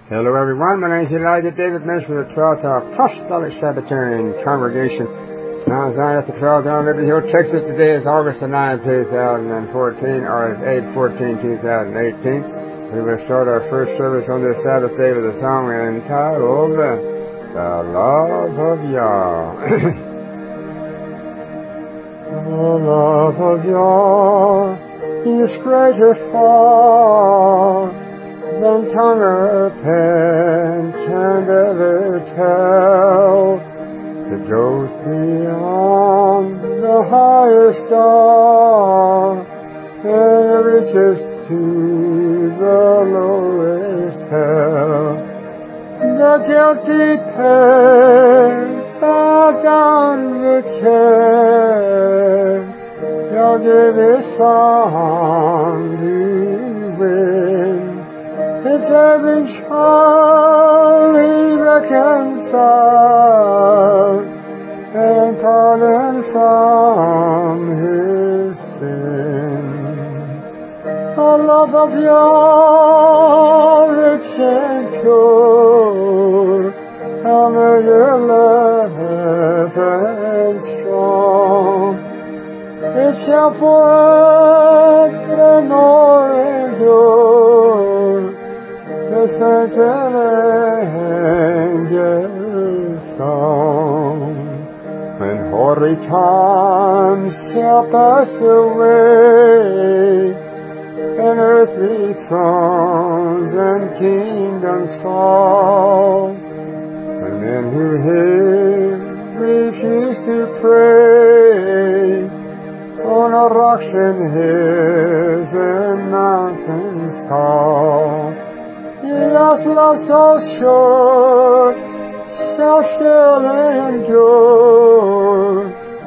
Hello everyone, my name is Elijah David, minister of the 12th Apostolic Sabbatarian Congregation, Mount Zion at the 12th on Liberty Hill, Texas. Today is August the 9th, 2014, or is 8/14/2018. We will start our first service on this Sabbath day with a song entitled, The Love of Yah. The love of Yah is greater far than tongue or pen can ever tell. It goes beyond the highest star and reaches to the lowest hell. The guilty pair bow down with care. He'll give his song to win. His every child he reconciled and pardon from his sin. The love of Yah, rich and pure, how measureless and strong, it shall forevermore endure. The saints and angels' song. When hoary times shall pass away, and earthly thrones and kingdoms fall, and men who hear refuse to pray on the rocks and hills and mountains tall, Yah's love so sure shall still endure,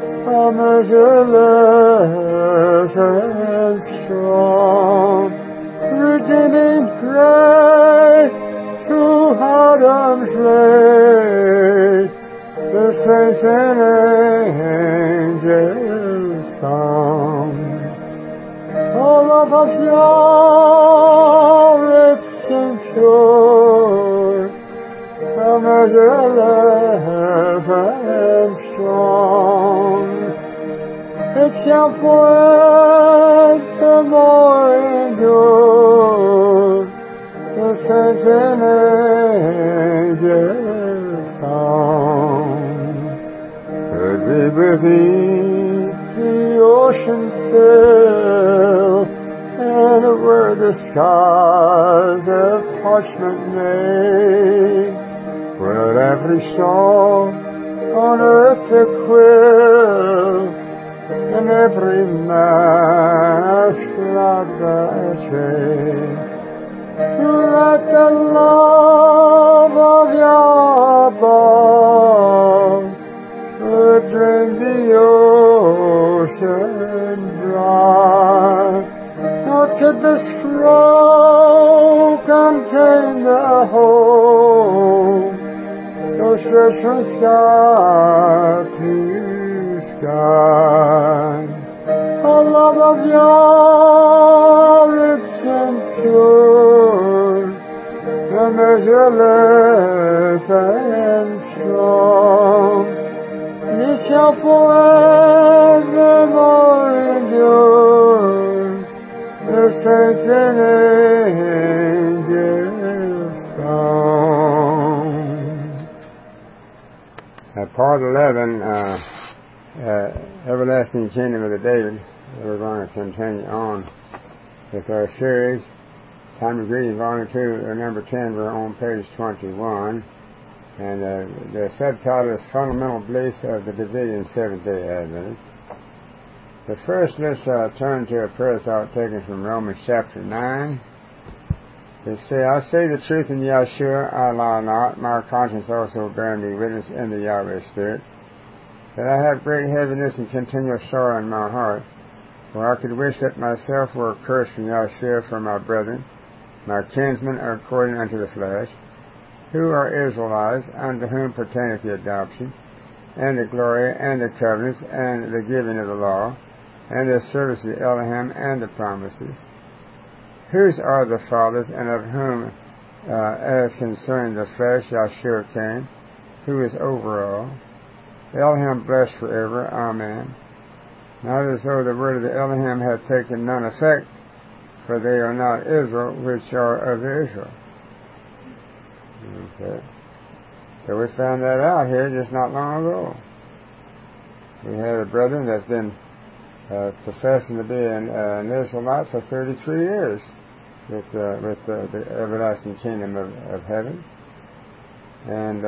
measureless and strong, redeeming grace to Adam's late, the saints and angels' song. Oh, love of Yah, rich and pure, how measureless and strong, it shall forevermore endure, the saints and angels' song. Could we beneath the ocean fill, and were the skies of parchment made, would every stone on earth a quill, and every mask cloud by trade, let the love of Yah above would drain the ocean dry, nor could the scroll contain the whole, no stretch from sky to sky. The love of Yah, rich and pure, and measureless and strong, it shall forevermore endure, the saints and angels' song. Part 11, Everlasting Kingdom of the David. We're going to continue on with our series. Time of Greeting, Volume 2, number 10. We're on page 21. And the subtitle is Fundamental Beliefs of the Davidian Seventh-day Adventists. But first, let's turn to a prayer thought taken from Romans chapter 9. It says, I say the truth in Yahshua, I lie not. My conscience also bearing me witness in the Yahweh Spirit, that I have great heaviness and continual sorrow in my heart. For I could wish that myself were accursed from Yahshua for my brethren, my kinsmen according unto the flesh, who are Israelites, unto whom pertaineth the adoption, and the glory, and the covenants, and the giving of the law, and the service of Elohim, and the promises, whose are the fathers, and of whom as concerning the flesh, Yahshua came, who is over all. Elohim blessed forever. Amen. Not as though the word of the Elohim had taken none effect, for they are not Israel, which are of Israel. Okay. So we found that out here just not long ago. We had a brother that's been professing to be an Israelite for 33 years with the everlasting kingdom of heaven. And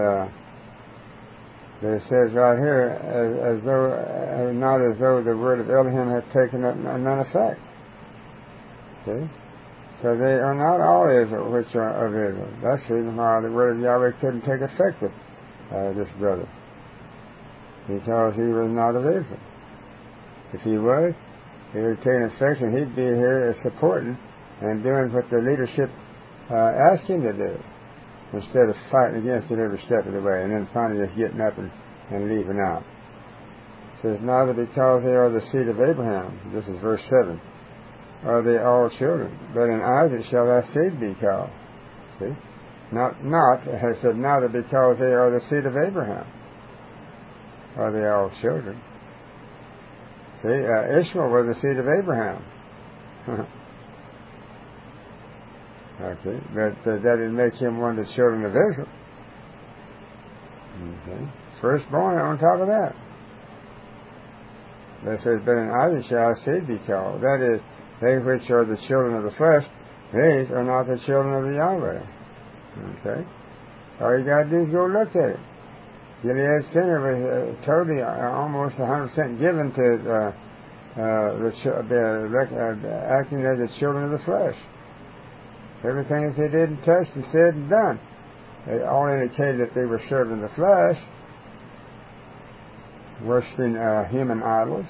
it says right here, as though not as though the word of Elohim had taken none effect. See? So they are not all Israel, which are of Israel. That's the reason why the word of Yahweh couldn't take effect with this brother, because he was not of Israel. If he was, he would have taken effect, and he'd be here supporting and doing what the leadership asked him to do, instead of fighting against it every step of the way, and then finally just getting up and leaving out. It says, neither because they are the seed of Abraham, this is verse 7, are they all children, but in Isaac shall thy seed be called. See? Not, has said, neither because they are the seed of Abraham are they all children. See, Ishmael was the seed of Abraham. Okay, but that didn't make him one of the children of Israel. Okay, firstborn on top of that. But it says, but in Isaac shall thy seed be called. That is, they which are the children of the flesh, these are not the children of the Yahweh. Okay? All you got to do is go look at it. Gilead Center was totally, almost 100% given to acting as the children of the flesh. Everything that they did and touched and said and done, they all indicated that they were serving the flesh, worshiping human idols.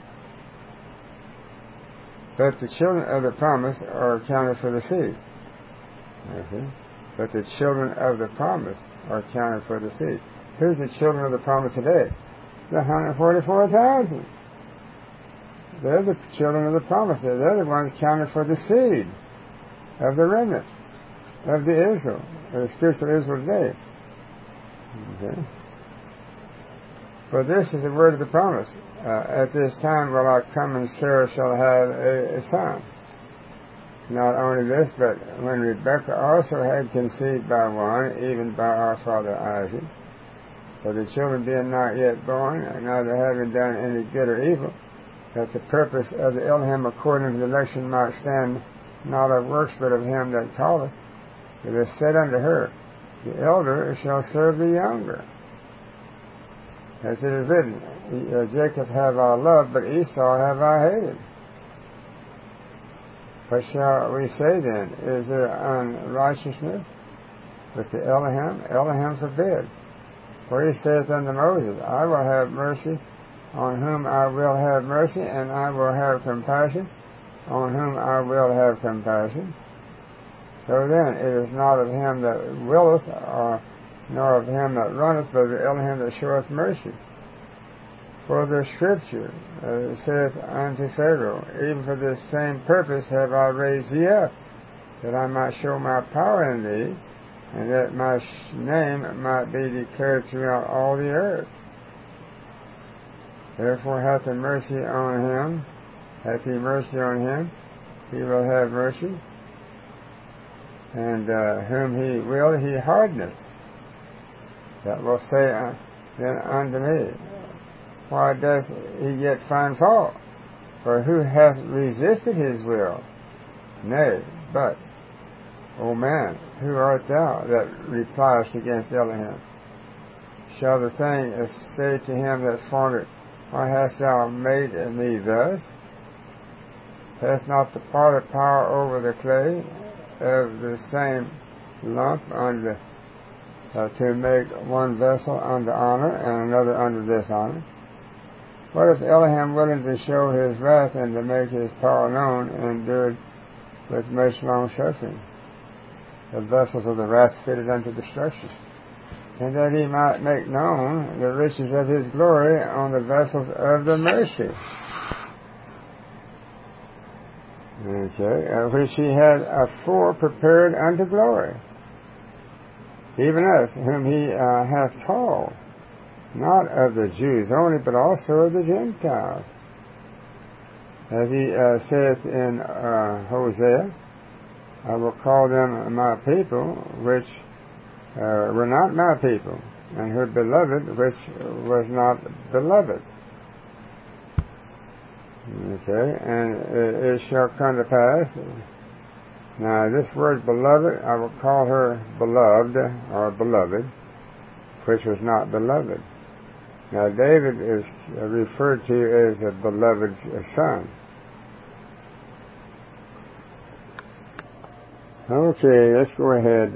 But the children of the promise are counted for the seed. Okay? But the children of the promise are counted for the seed. Who's the children of the promise today? The 144,000. They're the children of the promise. They're the ones counted for the seed of the remnant of the Israel, of the spiritual Israel today. Okay? For this is the word of the promise. At this time will I come, and Sarah shall have a son. Not only this, but when Rebekah also had conceived by one, even by our father Isaac, for the children being not yet born, and neither having done any good or evil, that the purpose of the Elohim according to the election might stand, not of works, but of him that calleth. It is said unto her, the elder shall serve the younger. As it is written, Jacob have I loved, but Esau have I hated. What shall we say then? Is there unrighteousness with the Elohim? Elohim forbid. For he saith unto Moses, I will have mercy on whom I will have mercy, and I will have compassion on whom I will have compassion. So then, it is not of him that willeth, nor of him that runneth, but of the Elohim that showeth mercy. For the Scripture saith unto Pharaoh, even for this same purpose have I raised thee up, that I might show my power in thee, and that my name might be declared throughout all the earth. Therefore hath he mercy on him, he will have mercy, and whom he will, he hardeneth. That will say then unto me, why doth he yet find fault? For who hath resisted his will? Nay, but, O man, who art thou that repliest against Elohim? Shall the thing say to him that formed it, why hast thou made me thus? Hath not the potter power over the clay of the same lump to make one vessel unto honor and another unto dishonor? What if Elohim willing to show his wrath and to make his power known, endured with much long suffering the vessels of the wrath fitted unto destruction, and that he might make known the riches of his glory on the vessels of the mercy, which he had afore prepared unto glory. even us, whom he hath called, not of the Jews only, but also of the Gentiles. As he saith in Hosea, I will call them my people, which were not my people, and her beloved, which was not beloved. Okay, and it shall come to pass. Now, this word beloved, I will call her beloved, or beloved, which was not beloved. Now, David is referred to as a beloved son. Okay, let's go ahead.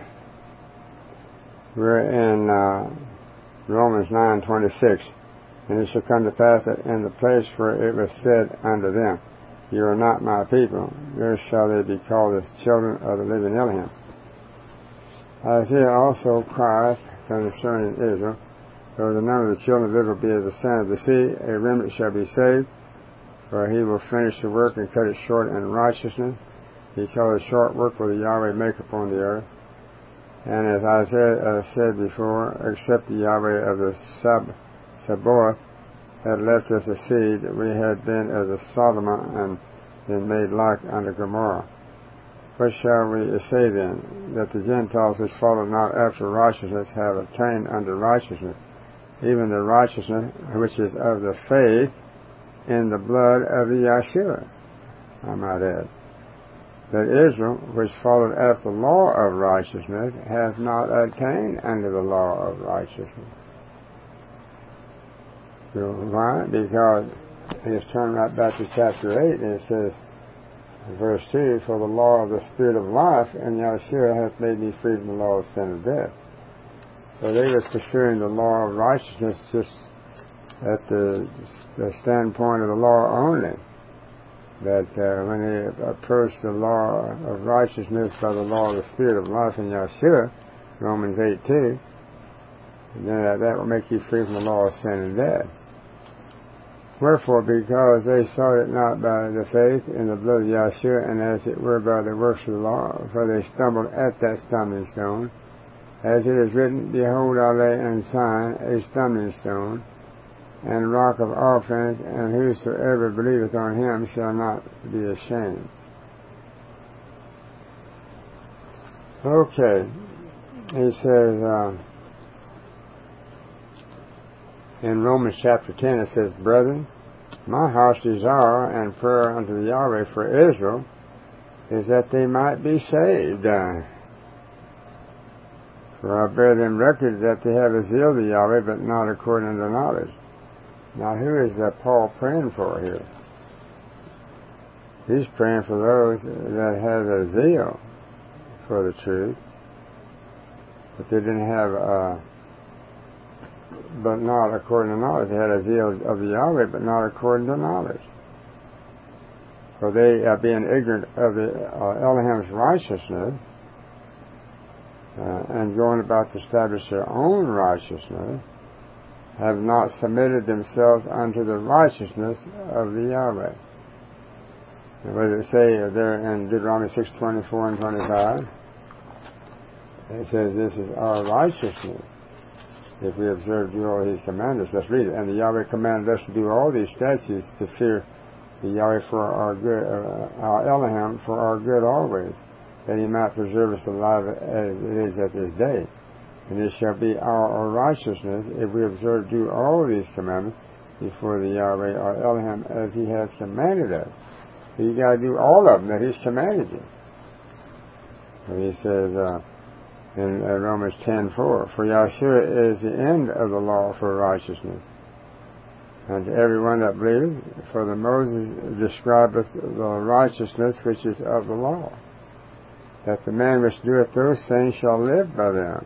We're in Romans 9:26. And it shall come to pass that in the place where it was said unto them, You are not my people, there shall they be called the children of the living Elohim. Isaiah also crieth concerning Israel, Though the number of the children of Israel be as the sand of the sea, a remnant shall be saved, for he will finish the work and cut it short in righteousness. Because short work will the Yahweh make upon the earth. And as Isaiah said before, except the Yahweh of the Sabaoth had left us a seed, we had been as a Sodom and been made like unto Gomorrah. What shall we say then? That the Gentiles which follow not after righteousness have attained unto righteousness, even the righteousness which is of the faith in the blood of the Yahshua, I might add. That Israel, which followed after the law of righteousness, hath not attained unto the law of righteousness. So why? Because it's turned right back to chapter 8, and it says, verse 2, For the law of the Spirit of life in Yahshua hath made me free from the law of sin and death. So they were pursuing the law of righteousness just at the standpoint of the law only. That when they approached the law of righteousness by the law of the Spirit of life in Yahshua, Romans 8:2, then that will make you free from the law of sin and death. Wherefore, because they sought it not by the faith in the blood of Yahshua, and as it were by the works of the law, for they stumbled at that stumbling stone. As it is written, Behold, I lay in Zion a stumbling stone, and rock of offense, and whosoever believeth on him shall not be ashamed. Okay, he says in Romans chapter 10, it says, Brethren, my heart's desire and prayer unto the Yahweh for Israel is that they might be saved. For I bear them record that they have a zeal to Yahweh, but not according to knowledge. Now, who is Paul praying for here? He's praying for those that have a zeal for the truth, but they didn't have, but not according to knowledge. They had a zeal of the Yahweh, but not according to knowledge. For they, being ignorant of the Elohim's righteousness, and going about to establish their own righteousness, have not submitted themselves unto the righteousness of the Yahweh. And what does it say there in Deuteronomy 6:24 and 25? It says, This is our righteousness, if we observe to do all His commandments. Let's read it. And the Yahweh commanded us to do all these statutes, to fear the Yahweh for our good, our Elohim for our good always, that He might preserve us alive as it is at this day. And it shall be our righteousness if we observe to do all these commandments before the Yahweh our Elohim as He has commanded us. So you got to do all of them that He's commanded you. And He says in Romans 10:4, For Yahshua is the end of the law for righteousness, and to everyone that believeth, for the Moses describeth the righteousness which is of the law, that the man which doeth those things shall live by them.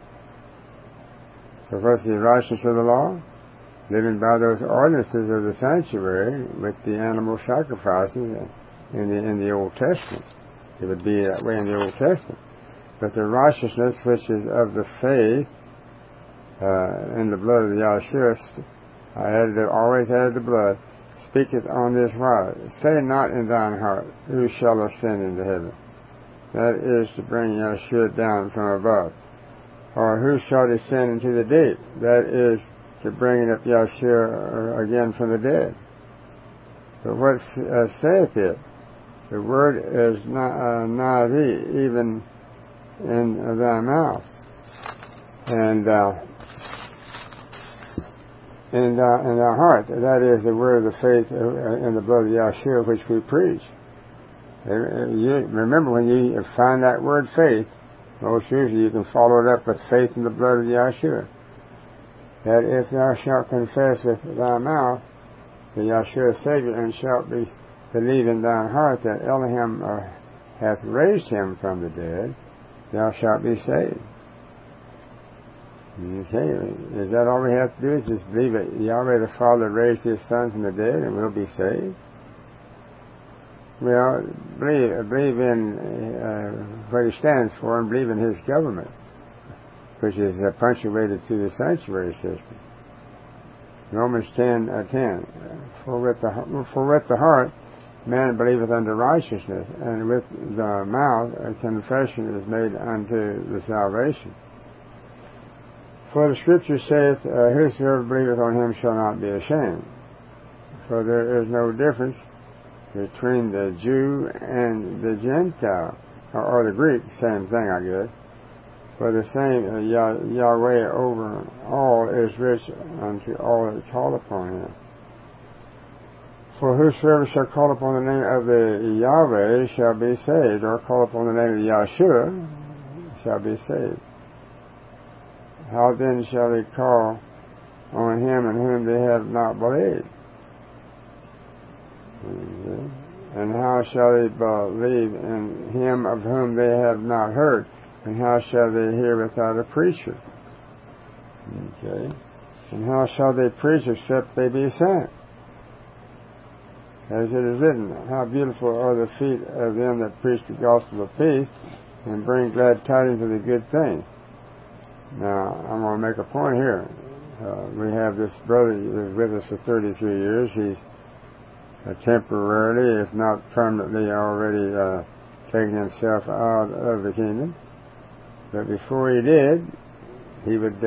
So what's the righteousness of the law? Living by those ordinances of the sanctuary with the animal sacrifices in the Old Testament. It would be that way in the Old Testament. But the righteousness which is of the faith in the blood of the Yahshua, always added the blood, speaketh on this wise, Say not in thine heart, Who shall ascend into heaven? That is to bring Yahshua down from above. or who shall descend into the deep? That is the bringing up Yahshua again from the dead. But what saith it? The word is nigh thee, even in thy mouth, and in thy heart. That is the word of the faith in the blood of Yahshua, which we preach. Remember, when you find that word faith, most usually you can follow it up with faith in the blood of Yahshua. That if thou shalt confess with thy mouth the Yahshua Savior, and shalt believe in thine heart that Elohim hath raised him from the dead, thou shalt be saved. Okay, is that all we have to do? Is just believe that Yahweh the Father raised his Son from the dead and we'll be saved? Well, believe in what he stands for, and believe in his government, which is punctuated through the sanctuary system. Romans 10:10. For with the heart man believeth unto righteousness, and with the mouth a confession is made unto the salvation. For the Scripture saith, whosoever believeth on him shall not be ashamed. For there is no difference between the Jew and the Gentile, or the Greek, same thing, I guess. For the same Yahweh over all is rich unto all that call upon him. For whosoever shall call upon the name of the Yahweh shall be saved, or call upon the name of Yahshua shall be saved. How then shall they call on him in whom they have not believed? And how shall they believe in him of whom they have not heard? And how shall they hear without a preacher? Okay. And how shall they preach except they be sent? As it is written, how beautiful are the feet of them that preach the gospel of peace and bring glad tidings of the good thing. Now, I'm going to make a point here. We have this brother who is with us for 33 years. He's temporarily, if not permanently, already taken himself out of the kingdom. But before he did, he would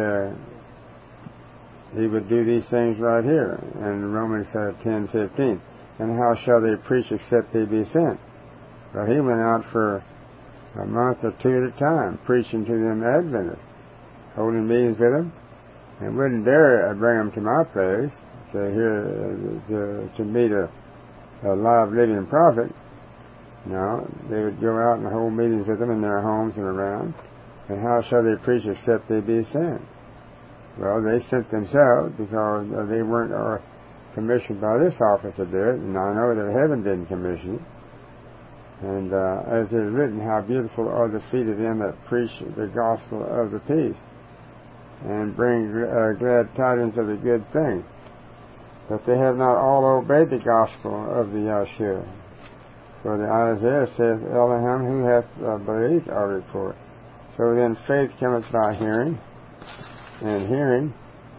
do these things right here in Romans 10:15. And how shall they preach except they be sent? Well, he went out for a month or two at a time, preaching to them Adventists, holding meetings with them, and wouldn't dare bring them to my place to meet a live living prophet. No, they would go out and hold meetings with them in their homes and around. And how shall they preach except they be sent? Well, they sent themselves because they weren't commissioned by this office to do it, and I know that heaven didn't commission it. And as it is written, how beautiful are the feet of them that preach the gospel of the peace and bring glad tidings of the good thing. But they have not all obeyed the gospel of the Yahshua. For the Isaiah saith, Elohim, who hath believed our report? So then faith cometh by hearing, and hearing,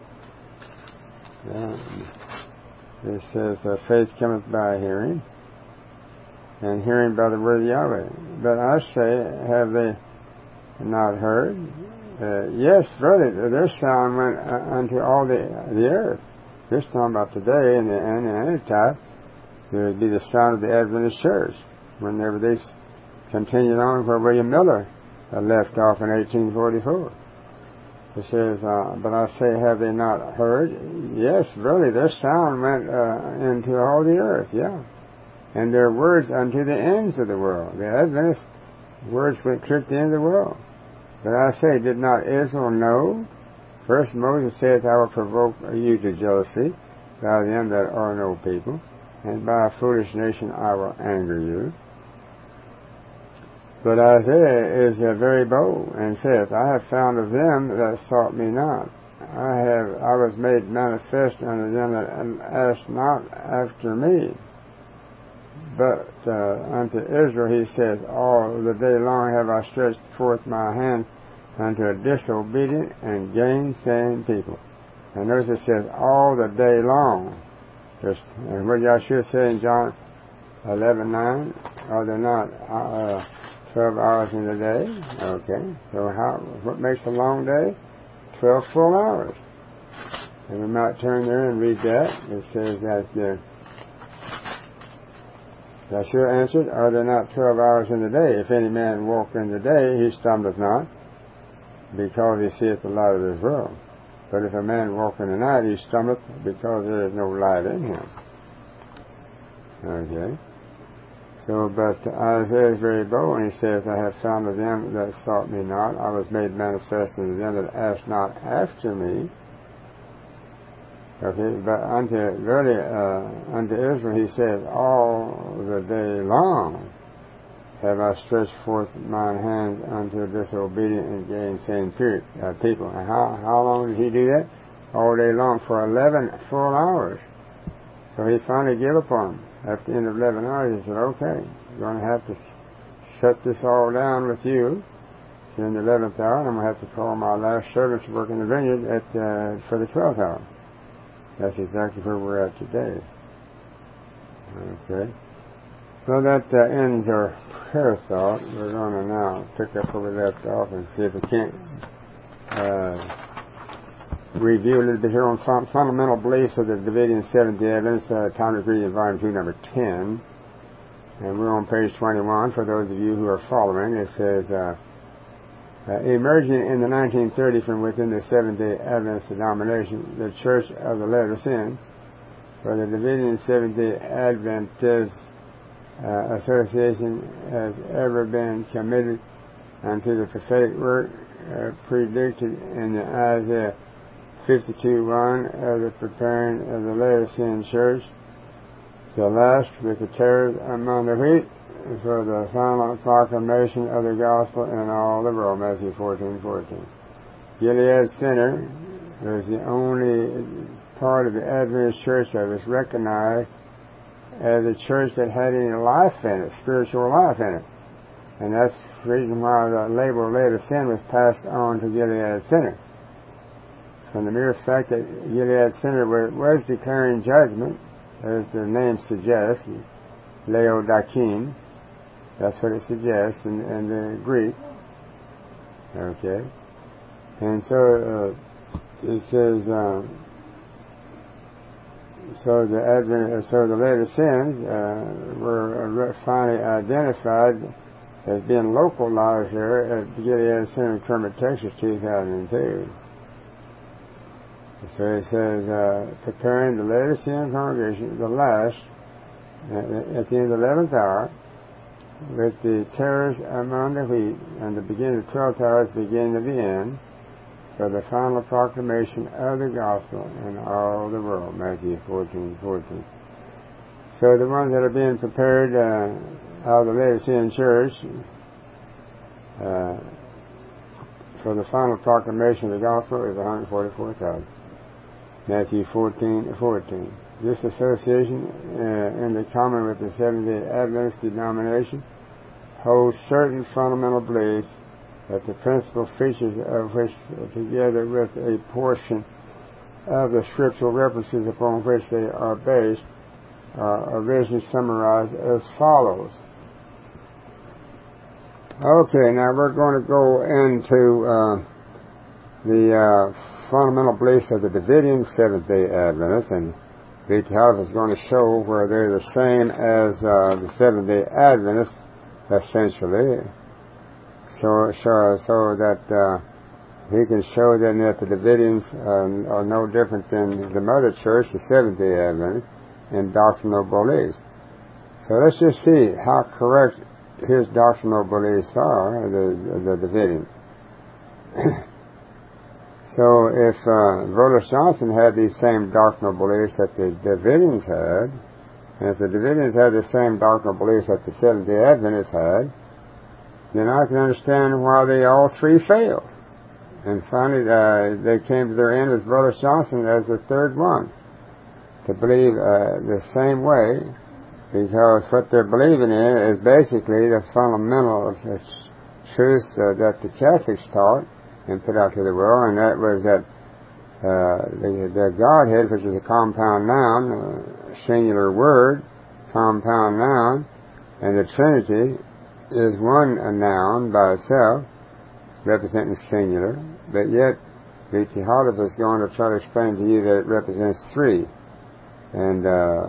it says faith cometh by hearing, and hearing by the word of Yahweh. But I say, have they not heard? Yes, brother, their sound went unto all the earth. This talking about today and the Antichrist, there would be the sound of the Adventist Church, whenever they continued on where William Miller left off in 1844. It says, but I say, have they not heard? Yes, really, their sound went into all the earth, yeah. And their words unto the ends of the world. The Adventist words went clear to the end of the world. But I say, did not Israel know? First Moses saith, I will provoke you to jealousy by them that are no people, and by a foolish nation I will anger you. But Isaiah is very bold, and saith, I have found of them that sought me not. I was made manifest unto them that asked not after me. But unto Israel he saith, all the day long have I stretched forth my hand unto a disobedient and gainsaying people. And notice it says, all the day long. And what Yahshua said in John 11:9, are there not 12 hours in the day. Okay. So what makes a long day? 12 full hours. And we might turn there and read that. It says that Yeshua answered, are there not 12 hours in the day? If any man walk in the day, he stumbleth not, because he seeth the light of this world. But if a man walk in the night, he stumbleth, because there is no light in him. Okay. So, but Isaiah is very bold, and he says, I have found of them that sought me not. I was made manifest unto them that asked not after me. Okay, but unto Israel he says, all the day long have I stretched forth mine hand unto disobedient and gainsaying people. And how long did he do that? All day long, for 11 full hours. So he finally gave up on them. At the end of 11 hours, he said, okay, you're going to have to shut this all down with you in the 11th hour, and I'm going to have to call my last servants to work in the vineyard for the 12th hour. That's exactly where we're at today. Okay. So that ends our prayer thought. We're going to now pick up where we left off and see if we can't review a little bit here on fundamental beliefs of the Davidian Seventh-day Adventists, Atomic Reading, Volume 2, number 10. And we're on page 21. For those of you who are following, it says, emerging in the 1930s from within the Seventh-day Adventist denomination, the Church of the Latter-Sin, for the Davidian Seventh-day Adventist Association has ever been committed unto the prophetic work predicted in the Isaiah 52:1 of the preparing of the Latter-Sin Church, the last with the tares among the wheat, for the final proclamation of the gospel in all the world. Matthew 14:14. Gilead Center is the only part of the Adventist church that was recognized as a church that had any life in it, spiritual life in it. And that's the reason why the label Latter-Sin was passed on to Gilead Center. From the mere fact that Gilead Center was declaring judgment, as the name suggests, Laodicean, that's what it suggests in the Greek. Okay. And so it says, so the Latter-Sins were finally identified as being localized there at Gilead Center in Kermit, Texas, 2002. So it says, preparing the Latter-Sin congregation, the last, at the end of the 11th hour, with the tares among the wheat, and the beginning of the 12th hour is the beginning of the end, for the final proclamation of the gospel in all the world. Matthew 14:14. So the ones that are being prepared out of the Latter-Sin Church for the final proclamation of the gospel is 144,000. Matthew 14:14. This association, in the common with the Seventh-day Adventist denomination, holds certain fundamental beliefs that the principal features of which, together with a portion of the scriptural references upon which they are based, are originally summarized as follows. Okay, now we're going to go into the fundamental beliefs of the Davidian Seventh-day Adventists, and Vithoff is going to show where they're the same as the Seventh-day Adventists, essentially, so that he can show them that the Davidians are no different than the mother church, the Seventh-day Adventists, in doctrinal beliefs. So let's just see how correct his doctrinal beliefs are, the Davidians. So if Volos Johnson had these same doctrinal beliefs that the Davidians had, and if the Davidians had the same doctrinal beliefs that the Seventh-day Adventists had, then I can understand why they all three failed. And finally, they came to their end with Volos Johnson as the third one, to believe the same way, because what they're believing in is basically the fundamental truths that the Catholics taught and put out to the world, and that was that the Godhead, which is a compound noun, singular word, compound noun, and the Trinity is one a noun by itself, representing singular, but yet the Theodotus is going to try to explain to you that it represents three, and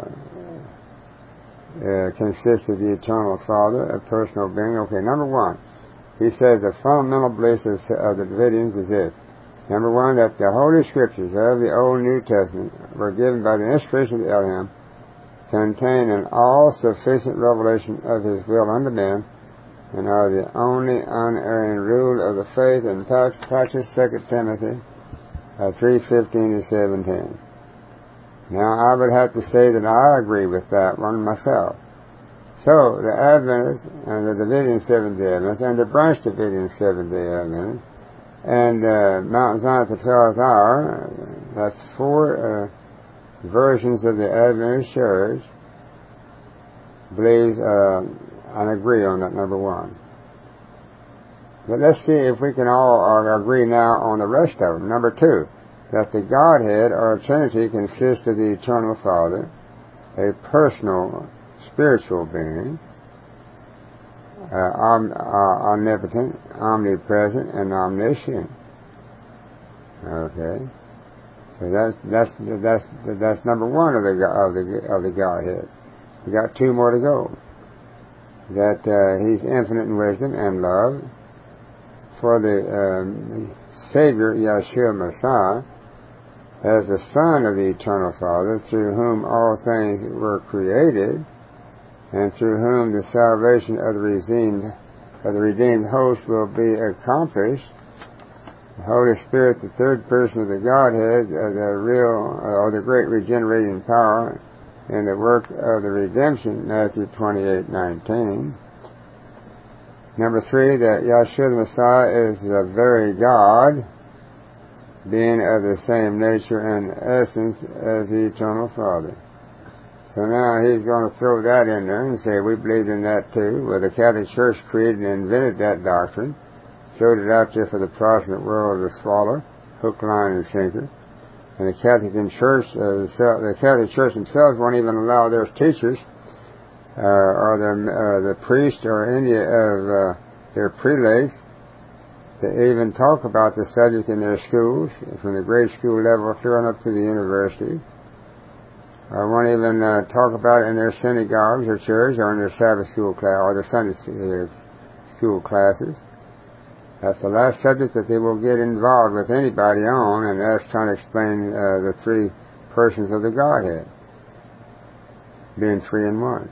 consists of the Eternal Father, a personal being. Okay, number one, he says the fundamental beliefs of the Davidians is this. Number one, that the Holy Scriptures of the Old and New Testament were given by the inspiration of the Elohim, contain an all-sufficient revelation of His will unto men, and are the only unerring rule of the faith and practice, 2 Timothy 3:15-17. Now, I would have to say that I agree with that one myself. So, the Adventists and the Davidian Seventh-day Adventists and the Branch Davidian Seventh-day Adventists and Mount Zion at the 12th hour, that's four versions of the Adventist Church, believes and agree on that, number one. But let's see if we can all agree now on the rest of them. Number two, that the Godhead or Trinity consists of the Eternal Father, a personal, spiritual being, omnipotent, omnipresent, and omniscient. Okay, so that's number one of the Godhead. We got two more to go. That He's infinite in wisdom and love. For the Savior, Yeshua Messiah, as the Son of the Eternal Father, through whom all things were created, and through whom the salvation of the redeemed host will be accomplished. The Holy Spirit, the third person of the Godhead, the great regenerating power in the work of the redemption, Matthew 28:19. Number three, that Yeshua the Messiah is the very God, being of the same nature and essence as the Eternal Father. So now he's going to throw that in there and say, we believe in that too. Well, the Catholic Church created and invented that doctrine, throwed it out there for the Protestant world to swallow, hook, line, and sinker. And the Catholic Church themselves won't even allow their teachers or the priest or any of their prelates to even talk about the subject in their schools, from the grade school level through on up to the university. Or won't even talk about it in their synagogues or church or in their Sabbath school class or the Sunday school classes. That's the last subject that they will get involved with anybody on, and that's trying to explain the three persons of the Godhead, being three in one.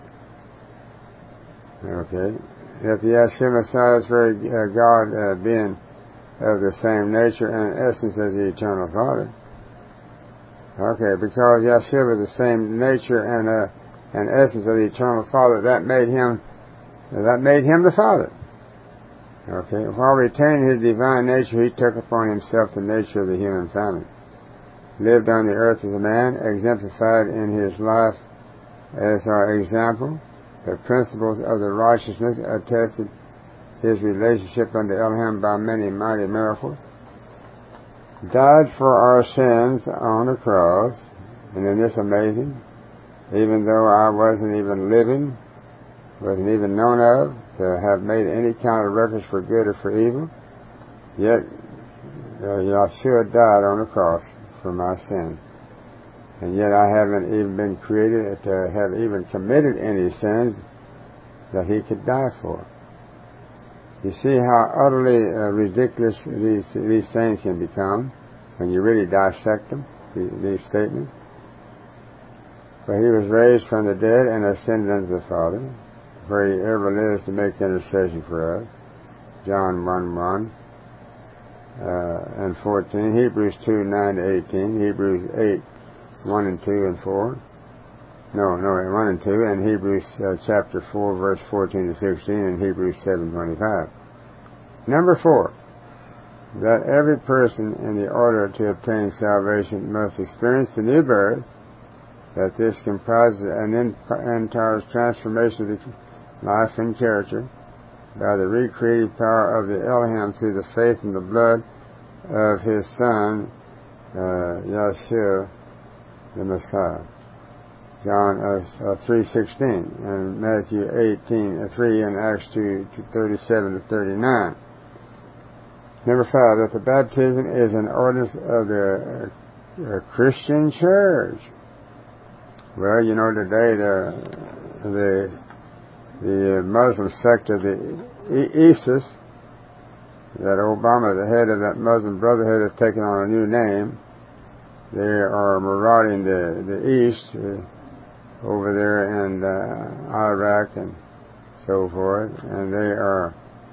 Okay. That the Yeshua Messiah is very God, being of the same nature and essence as the Eternal Father. Okay, because Yeshua was the same nature and essence of the Eternal Father, that made him the Father. Okay, while retaining his divine nature, he took upon himself the nature of the human family. Lived on the earth as a man, exemplified in his life as our example. The principles of the righteousness attested his relationship unto Elohim by many mighty miracles. Died for our sins on the cross, and isn't this amazing? Even though I wasn't even living, wasn't even known of, to have made any kind of records for good or for evil, yet Yeshua died on the cross for my sin. And yet I haven't even been created to have even committed any sins that he could die for. You see how utterly ridiculous these things can become when you really dissect them, these statements. For he was raised from the dead and ascended unto the Father, where he ever lives to make intercession for us. John 1:1 and 14, Hebrews 2:9-18, Hebrews 8:1 and 2 and 4. 1 and 2, and Hebrews chapter 4, verse 14-16, and Hebrews 7:25. Number 4, that every person in the order to obtain salvation must experience the new birth, that this comprises an entire transformation of the life and character by the recreative power of the Elohim through the faith in the blood of his Son, Yeshua the Messiah. John 3:16, and Matthew 18:3, and Acts 2:37 to 39. Number 5, that the baptism is an ordinance of the Christian church. Well, you know, today the Muslim sect of the ISIS, that Obama, the head of that Muslim Brotherhood, has taken on a new name. They are marauding the East over there in Iraq and so forth, and they are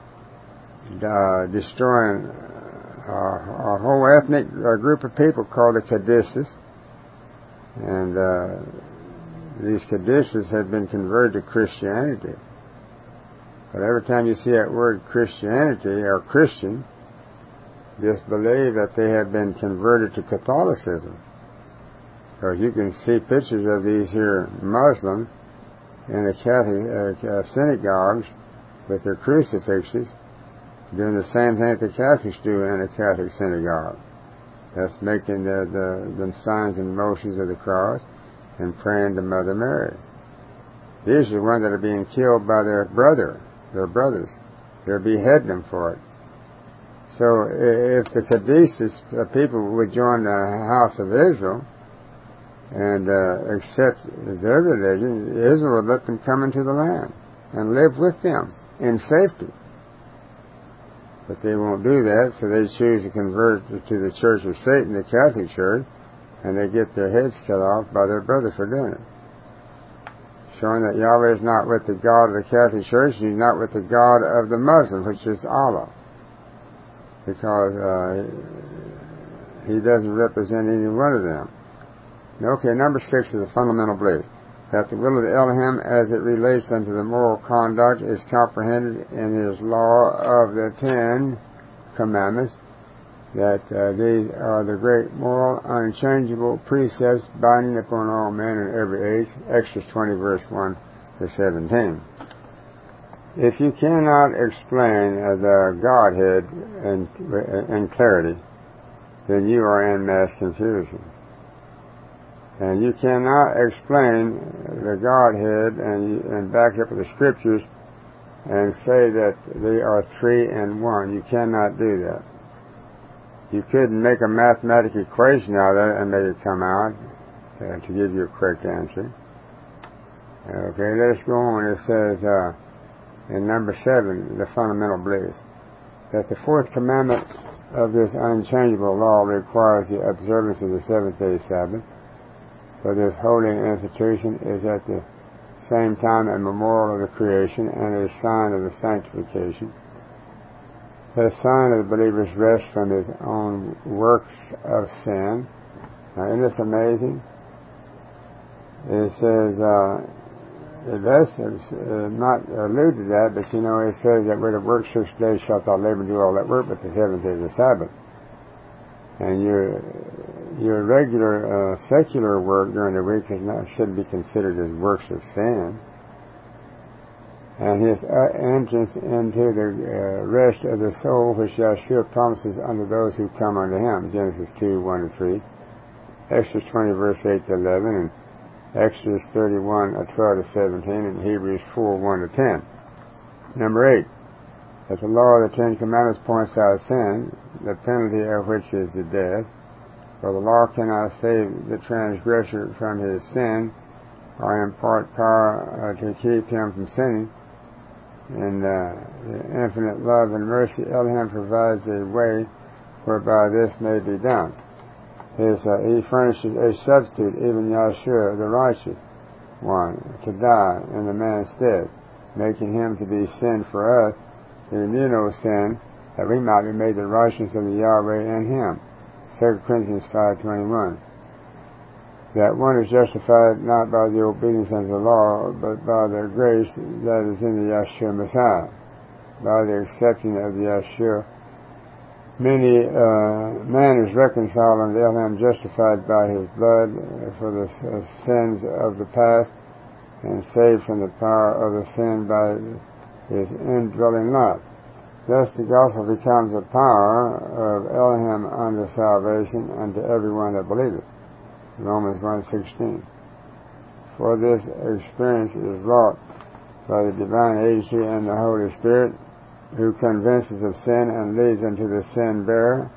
destroying a whole ethnic group of people called the Kaddisis. And these Kaddisis have been converted to Christianity. But every time you see that word Christianity or Christian, just believe that they have been converted to Catholicism. Because you can see pictures of these here Muslims in the Catholic synagogues with their crucifixes doing the same thing that the Catholics do in a Catholic synagogue. That's making the signs and motions of the cross and praying to Mother Mary. These are the ones that are being killed by their brothers. They're beheading them for it. So if the Kaddisis people would join the house of Israel and accept their religion, Israel would let them come into the land and live with them in safety. But they won't do that, so they choose to convert to the Church of Satan, the Catholic Church, and they get their heads cut off by their brother for doing it. Showing that Yahweh is not with the God of the Catholic Church, He's not with the God of the Muslims, which is Allah. Because He doesn't represent any one of them. Okay, number 6 is a fundamental belief. That the will of Elohim as it relates unto the moral conduct is comprehended in His law of the 10 Commandments, that these are the great moral unchangeable precepts binding upon all men in every age. Exodus 20 verse 1 to 17. If you cannot explain the Godhead in clarity, then you are in mass confusion. And you cannot explain the Godhead and back up with the Scriptures and say that they are 3 in 1. You cannot do that. You couldn't make a mathematical equation out of it and make it come out to give you a correct answer. Okay, let's go on. It says in number 7, the fundamental belief, that the 4th commandment of this unchangeable law requires the observance of the 7th-day Sabbath. For this holy institution is at the same time a memorial of the creation and a sign of the sanctification. The sign of the believer's rest from his own works of sin. Now, isn't this amazing? It says, it does not allude to that, but you know, it says that where the work 6 days shalt thou labor and do all that work, but the 7th day is the Sabbath. And your regular secular work during the week shouldn't be considered as works of sin. And his entrance into the rest of the soul, which Yahshua promises unto those who come unto Him. Genesis 2, 1 to 3. Exodus 20, verse 8 to 11, and Exodus 31, 12 to 17, and Hebrews 4, 1 to 10. Number 8. That the law of the 10 Commandments points out sin, the penalty of which is the death. For the law cannot save the transgressor from his sin, or impart power to keep him from sinning. In the infinite love and mercy, Elohim provides a way whereby this may be done. He furnishes a substitute, even Yahshua, the righteous one, to die in the man's stead, making him to be sin for us, who knew no sin, that we might be made the righteousness of the Yahweh in Him. 2 Corinthians 5:21. That one is justified not by the obedience unto the law, but by the grace that is in the Yahshua Messiah. By the accepting of the Yahshua, man is reconciled unto Elohim, justified by his blood for the sins of the past, and saved from the power of the sin by his indwelling life. Thus the gospel becomes a power of Elohim unto salvation unto everyone that believeth. Romans 1:16. for this experience is wrought by the divine agency and the Holy Spirit, who convinces of sin and leads unto the sin bearer,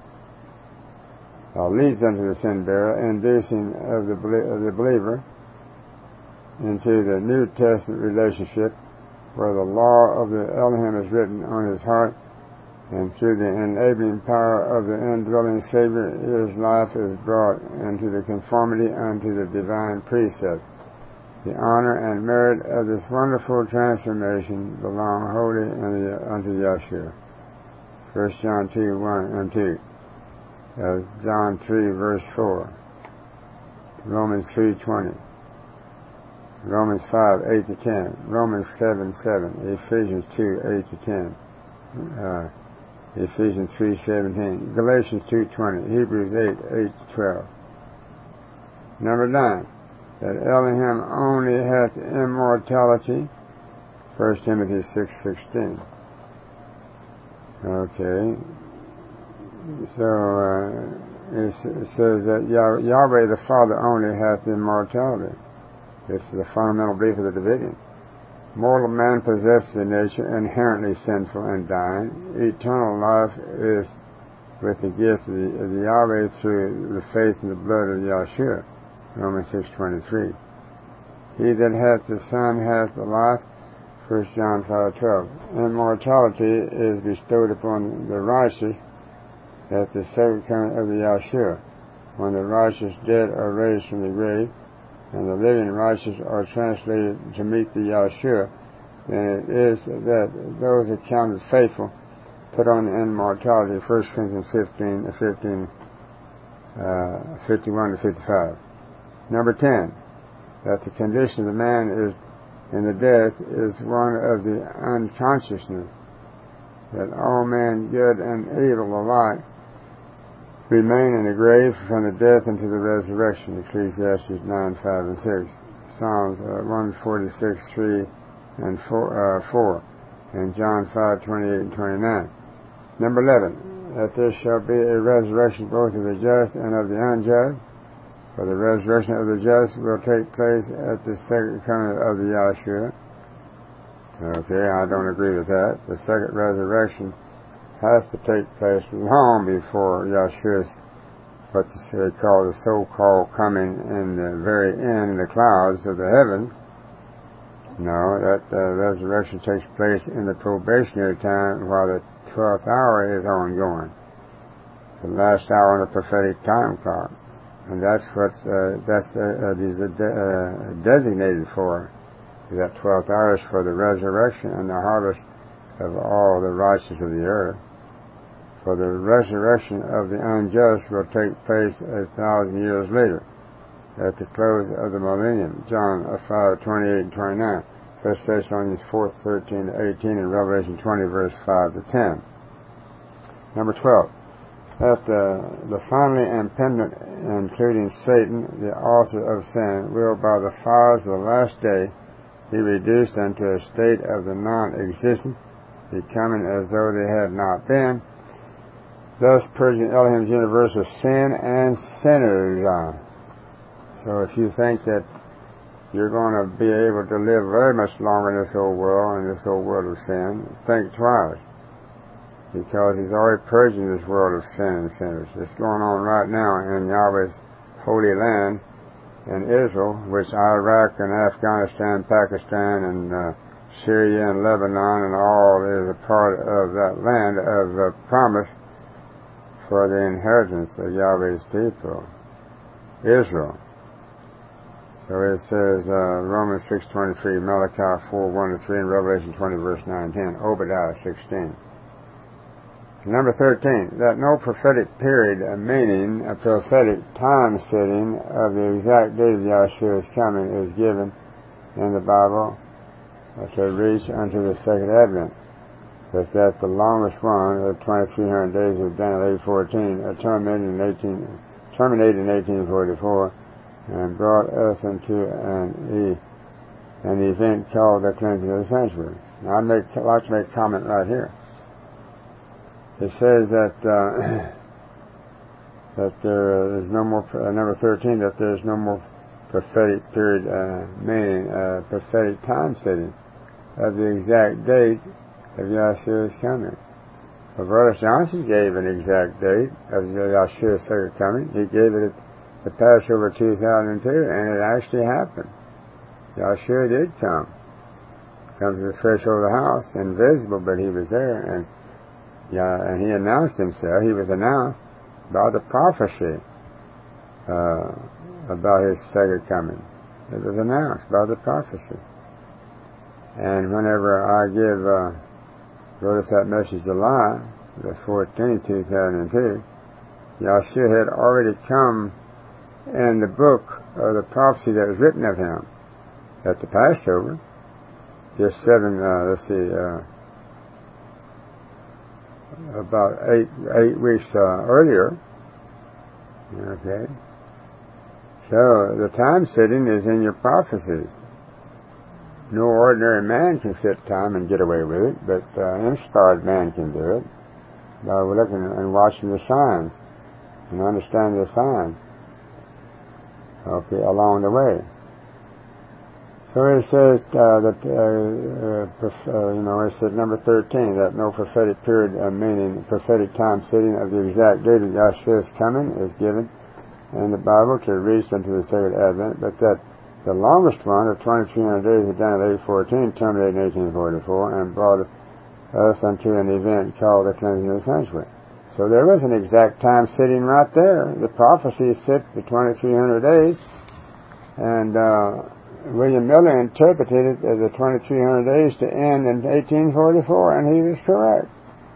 inducing of the believer into the New Testament relationship, where the law of the Elohim is written on his heart, and through the enabling power of the indwelling Savior, his life is brought into the conformity unto the divine precept. The honor and merit of this wonderful transformation belong wholly unto Yeshua. 1 John 2, 1 and 2. John 3, verse 4. Romans 3:20. Romans 5, 8 to 10. Romans 7, 7. Ephesians 2, 8 to 10. Ephesians 3:17, Galatians 2:20, Hebrews 8, 8 to 12. Number 9, that Elohim only hath immortality, 1 Timothy 6:16. Okay, so it says that Yahweh the Father only hath immortality. This is the fundamental belief of the Davidian. Mortal man possesses a nature inherently sinful and dying. Eternal life is with the gift of the Yahweh through the faith in the blood of Yeshua. Romans 6:23. He that hath the Son hath the life. 1 John 5:12. Immortality is bestowed upon the righteous at the second coming of the Yeshua, when the righteous dead are raised from the grave, and the living righteous are translated to meet the Yeshua, then it is that those accounted faithful put on immortality. 1 Corinthians 51 to 55. Number 10, that the condition of the man is in the death is one of the unconsciousness, that all men, good and evil alike, remain in the grave from the death into the resurrection. Ecclesiastes 9, 5 and 6. Psalms 146, 3 and 4. And John 5, 28 and 29. Number 11, that there shall be a resurrection both of the just and of the unjust. For the resurrection of the just will take place at the second coming of the Yeshua. Okay, I don't agree with that. The second resurrection has to take place long before Yeshua's, what they call the so-called coming in the very end in the clouds of the heavens. No, that resurrection takes place in the probationary time while the 12th hour is ongoing. The last hour on the prophetic time clock. And that's what these are designated for. That 12th hour is for the resurrection and the harvest of all the righteous of the earth. For the resurrection of the unjust will take place 1,000 years later, at the close of the millennium. John 5, 28 and 29. 1 Thessalonians 4, 13 to 18, and Revelation 20, verse 5 to 10. Number 12. That the finally impendent, including Satan, the author of sin, will by the fires of the last day be reduced unto a state of the non-existent, becoming as though they had not been, thus purging Elohim's universe of sin and sinners. So if you think that you're going to be able to live very much longer in this old world, of sin, think twice. Because he's already purging this world of sin and sinners. It's going on right now in Yahweh's holy land in Israel, which Iraq and Afghanistan, Pakistan and Syria and Lebanon and all is a part of that land of promise for the inheritance of Yahweh's people, Israel. So it says Romans 6:23, Malachi 4:1-3, and Revelation 20 verse 9-10, Obadiah 16. Number 13, that no prophetic period, meaning a prophetic time setting of the exact date of Yeshua's coming, is given in the Bible to reach unto the second advent. But that the longest one, the 2,300 days of Daniel 8:14, terminated in 1844, and brought us into an event called the cleansing of the sanctuary. Now I'd like to make a comment right here. It says that there is no more, number 13, that there is no more prophetic period, meaning prophetic time setting of the exact date of Yahshua's coming. Well, Brother Johnson gave an exact date of Yahshua's second coming. He gave it at the Passover 2002, and it actually happened. Yahshua did come. Comes to the threshold of the house, invisible, but he was there, and he announced himself. He was announced by the prophecy about his second coming. It was announced by the prophecy. And whenever I wrote us that message July the 14th, 2002, Yahshua had already come in the book of the prophecy that was written of him at the Passover, just about eight weeks earlier. Okay. So the time setting is in your prophecies. No ordinary man can set time and get away with it, but inspired man can do it by looking and watching the signs and understanding the signs, okay, along the way. So it says it says number 13, that no prophetic period, meaning prophetic time setting of the exact date of Yahshua's coming is given in the Bible to reach unto the second advent, but that the longest one of 2300 days began at 814, terminated in 1844, and brought us unto an event called the cleansing of the sanctuary. So there was an exact time setting right there. The prophecy is set for 2300 days, and William Miller interpreted it as the 2300 days to end in 1844, and he was correct.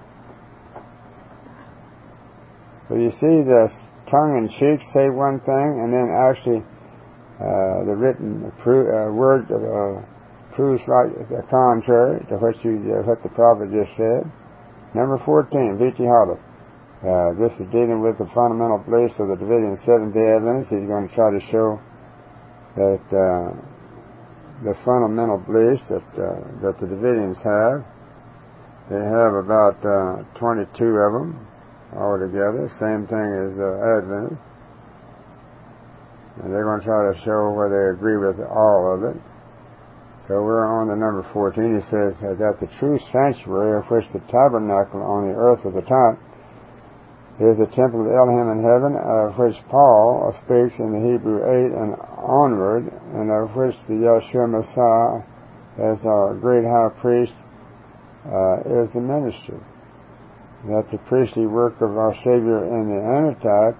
But you see, the tongue-in-cheek say one thing, and then actually the written word proves right the contrary to what the prophet just said. Number 14, V.T. Hollis. This is dealing with the fundamental beliefs of the Davidian Seventh-day Adventists. He's going to try to show that the fundamental beliefs that the Davidians have, they have about 22 of them altogether. Same thing as Adventists. And they're going to try to show where they agree with all of it. So we're on the number 14. He says that the true sanctuary, of which the tabernacle on the earth was the top, is the temple of Elohim in heaven, of which Paul speaks in the Hebrew 8 and onward, and of which the Yahshua Messiah, as our great high priest, is the ministry. That the priestly work of our Savior in the antitype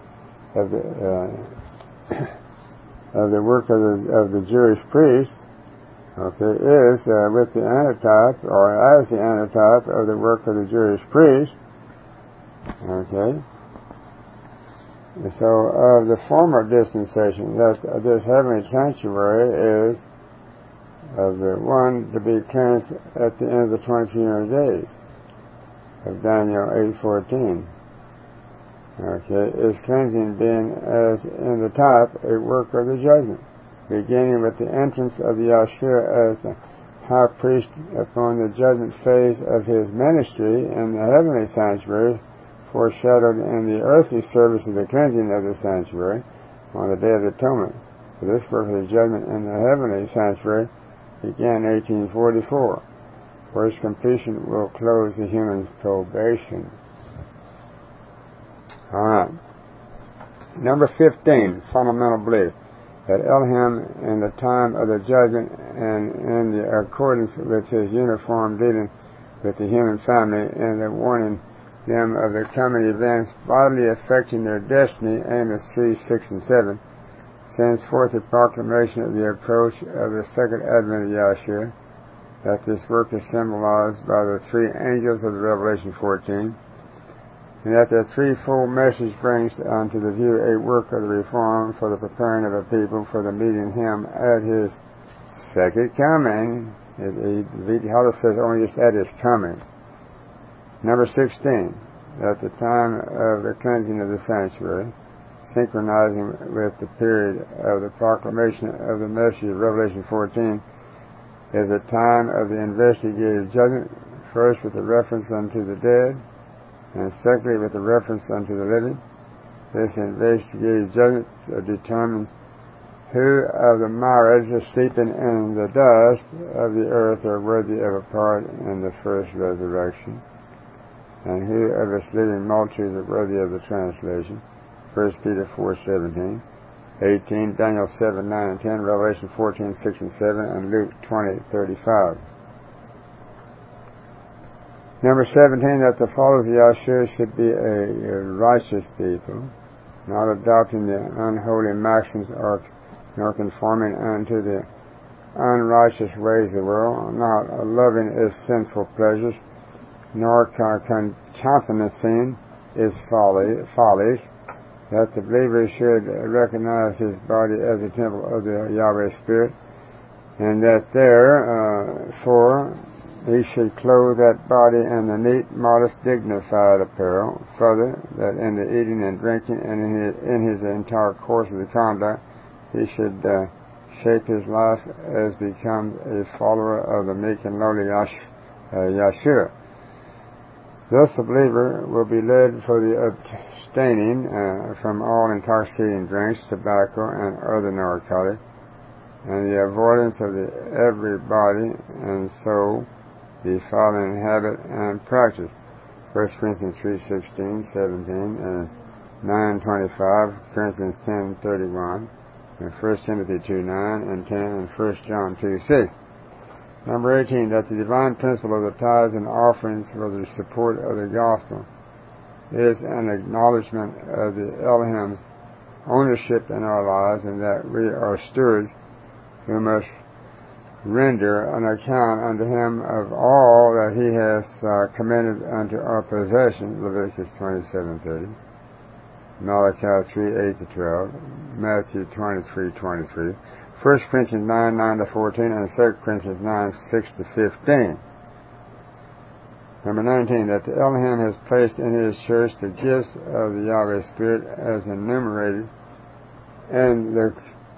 of the work of the Jewish priest, okay, is with the antitype, or as the antitype of the work of the Jewish priest, okay. So of the former dispensation, that this heavenly sanctuary is of the one to be cleansed at the end of the 2300 days of Daniel 8:14. Okay, is cleansing being as in the type a work of the judgment, beginning with the entrance of the Yahshua as the high priest upon the judgment phase of his ministry in the heavenly sanctuary, foreshadowed in the earthly service of the cleansing of the sanctuary on the Day of Atonement. For this work of the judgment in the heavenly sanctuary began in 1844, for its completion will close the human probation. Alright. Number 15, fundamental belief, that Elohim in the time of the judgment and in the accordance with his uniform dealing with the human family and the warning them of the coming events vitally affecting their destiny, Amos 3, 6, and 7, sends forth a proclamation of the approach of the second advent of Yahshua, that this work is symbolized by the three angels of the Revelation 14, and that the threefold message brings unto the view a work of the reform for the preparing of a people for the meeting him at his second coming. V.T. Hollis says only just at his coming. Number 16, at the time of the cleansing of the sanctuary, synchronizing with the period of the proclamation of the message of Revelation 14, is a time of the investigative judgment, first with the reference unto the dead, and secondly with the reference unto the living. This investigative judgment determines who of the marriage is sleeping in the dust of the earth are worthy of a part in the first resurrection, and who of the sleeping multitudes are worthy of the translation. 1 Peter 4:17, 18, Daniel 7:9 and 10, Revelation 14:6 and 7, and Luke 20:35. Number 17, that the followers of Yahshua should be a righteous people, not adopting the unholy maxims nor conforming unto the unrighteous ways of the world, not loving its sinful pleasures, nor countenancing its follies, that the believer should recognize his body as a temple of the Yahweh Spirit, and that therefore he should clothe that body in the neat, modest, dignified apparel. Further, that in the eating and drinking and in his entire course of the conduct, he should shape his life as becomes a follower of the meek and lowly Yahshua. Thus the believer will be led for the abstaining from all intoxicating drinks, tobacco, and other narcotics, and the avoidance of every body and soul defiling habit and practice. 1 Corinthians 3:16, 17, and 9:25, Corinthians 10:31, and 1 Timothy 2:9 and 10, and 1 John 2:6. Number 18, that the divine principle of the tithes and offerings for the support of the gospel is an acknowledgement of the Elohim's ownership in our lives, and that we are stewards who must render an account unto him of all that he has commended unto our possession. Leviticus 27:30, Malachi 3:8-12, Matthew 23:23, 1 Corinthians 9:9-14, and 2 Corinthians 9:6-15. Number 19, that the Elohim has placed in his church the gifts of the Yahweh Spirit as enumerated in the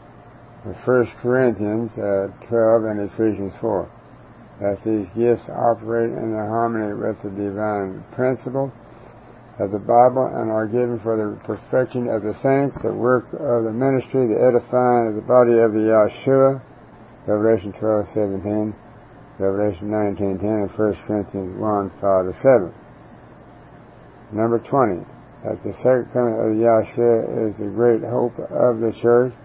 1 Corinthians 12 and Ephesians 4. That these gifts operate in harmony with the divine principle of the Bible and are given for the perfecting of the saints, the work of the ministry, the edifying of the body of the Yahshua. Revelation 12:17, Revelation 19:10, and 1 Corinthians 1:5-7. Number 20, that the second coming of Yahshua is the great hope of the church.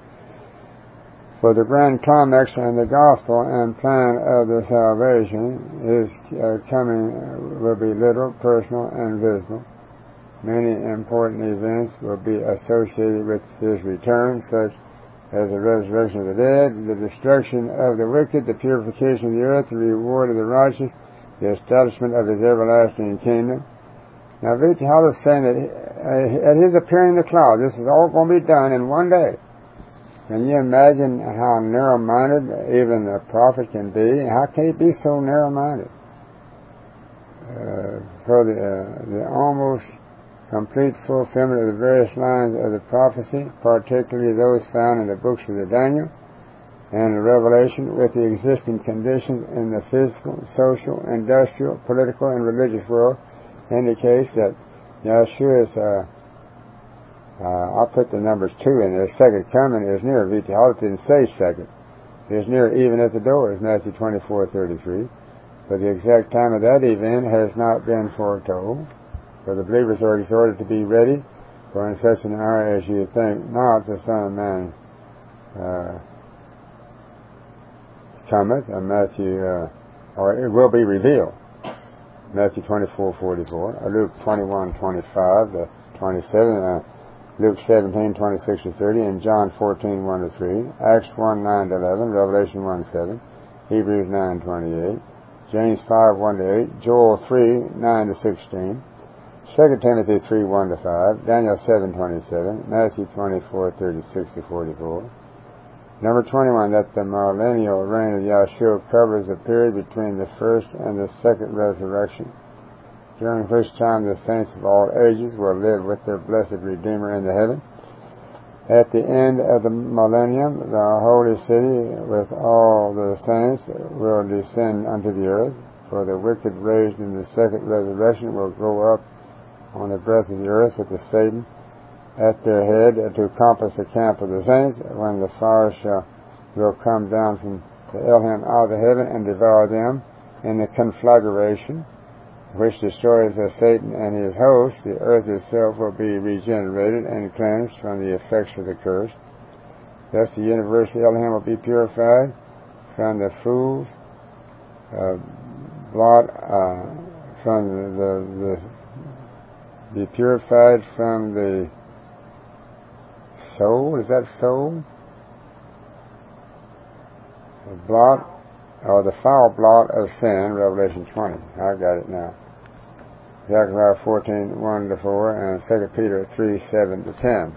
For the grand climax in the gospel and plan of the salvation, his coming will be literal, personal, and visible. Many important events will be associated with his return, such as the resurrection of the dead, the destruction of the wicked, the purification of the earth, the reward of the righteous, the establishment of his everlasting kingdom. Now, Vital is saying that at his appearing in the cloud, this is all going to be done in one day. Can you imagine how narrow-minded even a prophet can be? How can he be so narrow-minded? For the almost complete fulfillment of the various lines of the prophecy, particularly those found in the books of the Daniel and the Revelation, with the existing conditions in the physical, social, industrial, political, and religious world, indicates that Yahshua's I'll put the numbers 2 in there. Second coming is near. Vital didn't say second. It's near, even at the door, is Matthew 24:33. But the exact time of that event has not been foretold. For the believers are exhorted to be ready, for in such an hour as you think not, the Son of Man cometh, or it will be revealed. Matthew 24:44, Luke 21:25-27, Luke 17:26-30, and John 14:1-3, Acts 1:9-11, Revelation 1:7, Hebrews 9:28, James 5:1-8, Joel 3:9-16, 2 Timothy 3:1-5, Daniel 7:27, Matthew 24:36-44. Number 21, that the millennial reign of Yahshua covers the period between the first and the second resurrection, during which time the saints of all ages will live with their blessed Redeemer in the heaven. At the end of the millennium, the holy city with all the saints will descend unto the earth, for the wicked raised in the second resurrection will go up on the breadth of the earth with the Satan at their head to compass the camp of the saints, when the fire will come down from the Elohim out of the heaven and devour them in the conflagration, which destroys Satan and his host. The earth itself will be regenerated and cleansed from the effects of the curse. Thus the universal Elohim will be purified from the fool's blot, be purified from the soul. Is that soul? The blot, or the foul blot of sin, Revelation 20. I got it now. Zechariah 14, 1-4, and 2 Peter 3, 7-10.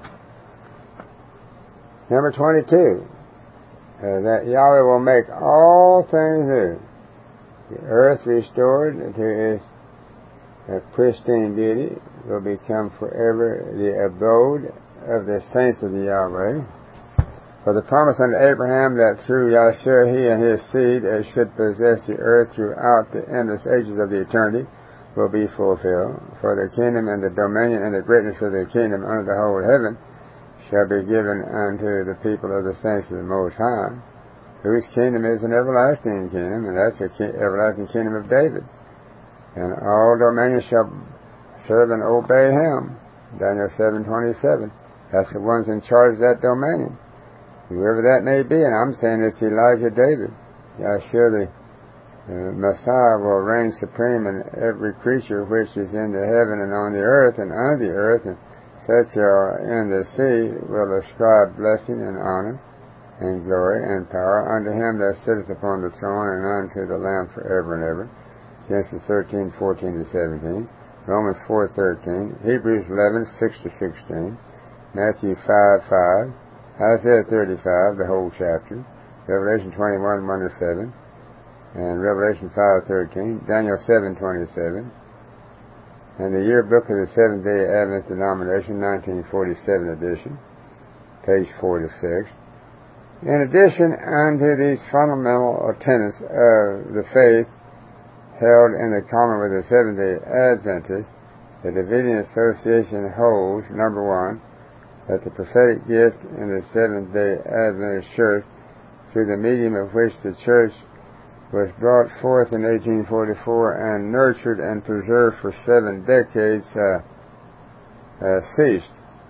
Number 22. That Yahweh will make all things new. The earth restored to its pristine beauty will become forever the abode of the saints of the Yahweh. For the promise unto Abraham that through Yahshua he and his seed should possess the earth throughout the endless ages of the eternity will be fulfilled. For the kingdom and the dominion and the greatness of the kingdom under the whole heaven shall be given unto the people of the saints of the Most High, whose kingdom is an everlasting kingdom, and that's the everlasting kingdom of David. And all dominions shall serve and obey him. Daniel 7:27. That's the ones in charge of that dominion, whoever that may be. And I'm saying it's Elijah David. Yahshua the Messiah will reign supreme in every creature which is in the heaven and on the earth and under the earth, and such are in the sea will ascribe blessing and honor and glory and power unto him that sitteth upon the throne and unto the Lamb forever and ever. Genesis 13:14-17, Romans 4:13, Hebrews 11:6-16, Matthew 5:5, Isaiah 35, the whole chapter, Revelation 21:1-7, and Revelation 5:13, Daniel 7:27, and the Yearbook of the Seventh-day Adventist Denomination, 1947 edition, page 4-6. In addition unto these fundamental tenets of the faith held in the common with the Seventh-day Adventists, the Davidian Association holds, number one, that the prophetic gift in the Seventh-day Adventist Church, through the medium of which the Church was brought forth in 1844 and nurtured and preserved for 7 decades, ceased.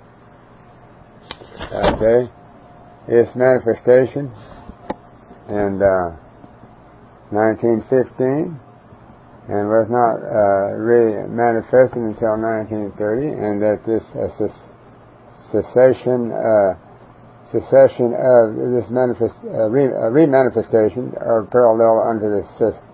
Okay? Its manifestation in 1915, and was not really manifested until 1930, and that this cessation of this remanifestation or parallel unto the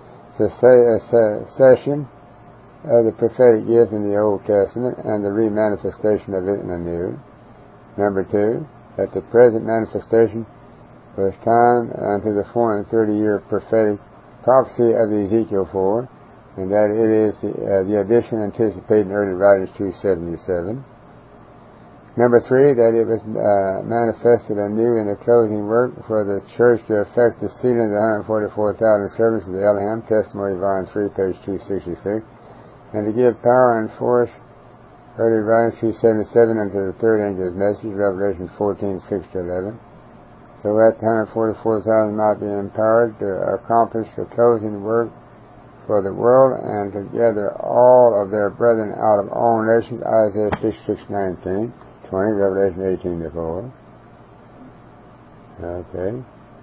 cessation of the prophetic gift in the Old Testament and the remanifestation of it in the New. Number two, that the present manifestation was timed unto the 430-year prophetic prophecy of Ezekiel 4, and that it is the addition anticipated in early writings 277. Number three, that it was manifested anew in the closing work for the church to effect the sealing of the 144,000 servants of the Elohim, Testimony, Volume 3, page 266, and to give power and force, early writings 277, unto the third angel's message, Revelation 14:6-11, so that 144,000 might be empowered to accomplish the closing work for the world, and to gather all of their brethren out of all nations, Isaiah 6:19, 20, Revelation 18:4. Okay.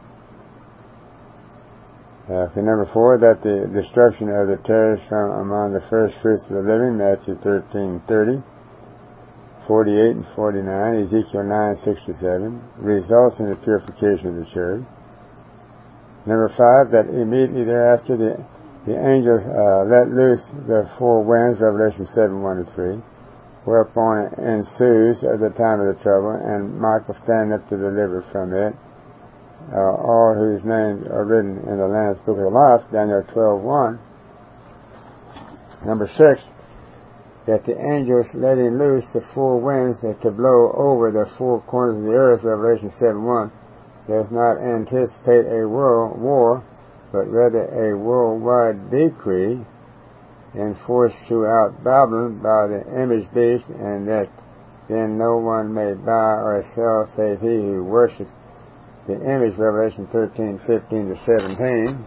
Number four, that the destruction of the tares from among the first fruits of the living, Matthew 13:30, 48 and 49, Ezekiel 9:6-7, results in the purification of the church. Number five, that immediately thereafter the angels let loose the four winds, Revelation 7:1-3, whereupon it ensues at the time of the trouble, and Michael stand up to deliver from it all whose names are written in the Lamb's Book of Life, Daniel 12:1. Number six, that the angels letting loose the four winds to blow over the four corners of the earth, Revelation 7:1, does not anticipate a world war, but rather a worldwide decree enforced throughout Babylon by the image beast, and that then no one may buy or sell save he who worships the image, Revelation 13:15-17.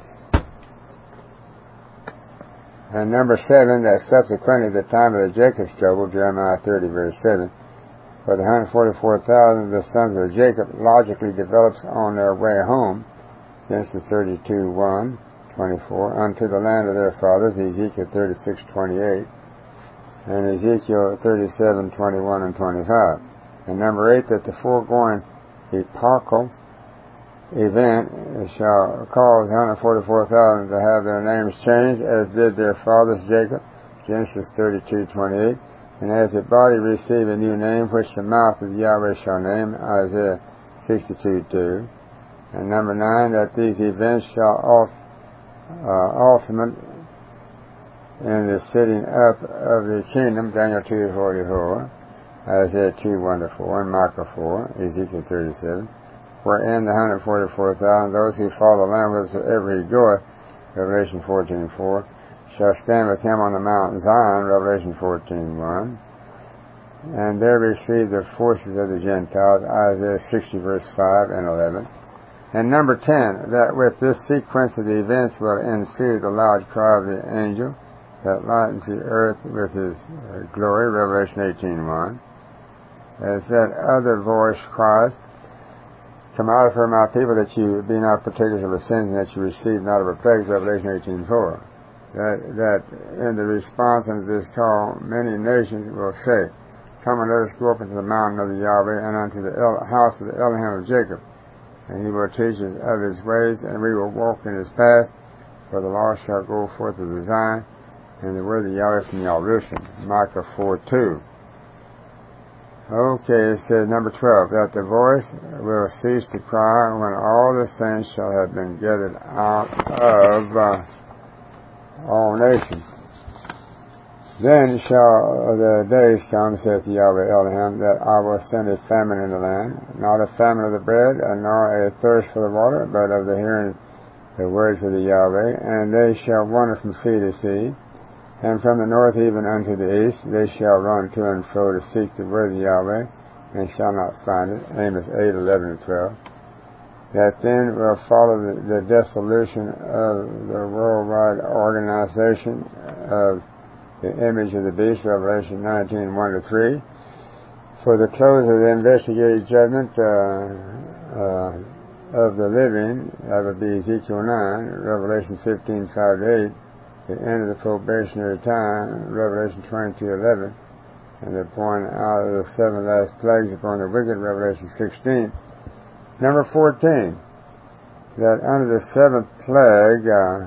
And number 7, that subsequently the time of the Jacob's trouble, Jeremiah 30:7, for the 144,000 of the sons of Jacob logically develops on their way home, Genesis 32:1-24, unto the land of their fathers, Ezekiel 36:28, and Ezekiel 37:21-25. And number 8, that the foregoing epochal event shall cause 144,000 to have their names changed, as did their fathers Jacob, Genesis 32:28, and as a body receive a new name, which the mouth of Yahweh shall name, Isaiah 62:2. And number 9, that these events shall ultimate in the sitting up of the kingdom, Daniel 2:44, Isaiah 2:1-4, and Micah 4, Ezekiel 37, wherein the 144,000, those who follow the Lamb wherever he goeth, Revelation 14:4, shall stand with him on the Mount Zion, Revelation 14:1, and there receive the forces of the Gentiles, Isaiah 60:5-11. And number 10, that with this sequence of the events will ensue the loud cry of the angel that lightens the earth with his glory, Revelation 18:1, as that other voice cries, come out of her, my people, that you be not partakers of her sins, and that you receive not of her plagues, Revelation 18:4. That in the response unto this call, many nations will say, come and let us go up into the mountain of the Yahweh, and unto the house of the Elohim of Jacob, and he will teach us of his ways, and we will walk in his paths, for the law shall go forth of the Zion, and the word of Yahweh from Jerusalem, Micah 4:2. Okay, it says number 12, that the voice will cease to cry when all the saints shall have been gathered out of all nations. Then shall the days come, saith Yahweh Elohim, that I will send a famine in the land, not a famine of the bread, nor a thirst for the water, but of the hearing the words of the Yahweh, and they shall wander from sea to sea, and from the north even unto the east. They shall run to and fro to seek the word of Yahweh, and shall not find it, Amos 8:11-12. That then will follow the dissolution of the worldwide organization of the image of the beast, Revelation 19:1-3. For the close of the investigative judgment of the living, that would be Ezekiel 9, Revelation 15:5-8, the end of the probationary time, Revelation 22:11, and the pouring out of the 7 last plagues upon the wicked, Revelation 16. Number 14, that under the 7th plague,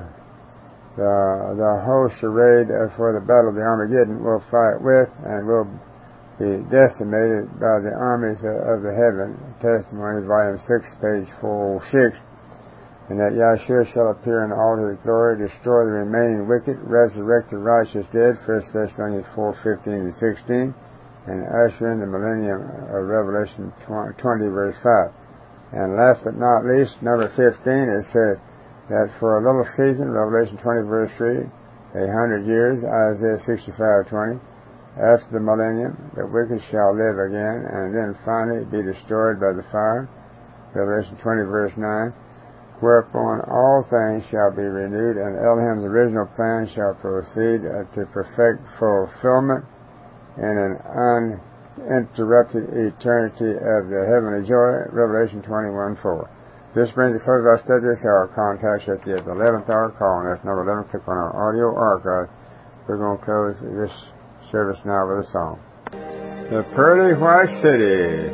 the host arrayed for the battle of the Armageddon will fight with and will be decimated by the armies of the heaven. Testimonies, volume 6, page 406. And that Yahshua shall appear in all his glory, destroy the remaining wicked, resurrect the righteous dead, 1 Thessalonians 4:15-16, and usher in the millennium of Revelation 20:5. And last but not least, number 15, it says that for a little season, Revelation 20:3, 100 years, Isaiah 65:20, after the millennium, the wicked shall live again, and then finally be destroyed by the fire, Revelation 20:9, whereupon all things shall be renewed, and Elohim's original plan shall proceed to perfect fulfillment in an uninterrupted eternity of the heavenly joy, Revelation 21:4. This brings the close of our study. Our contact at the 11th hour. Call on us, number 11. Click on our audio archive. We're going to close this service now with a song. The Pearly White City.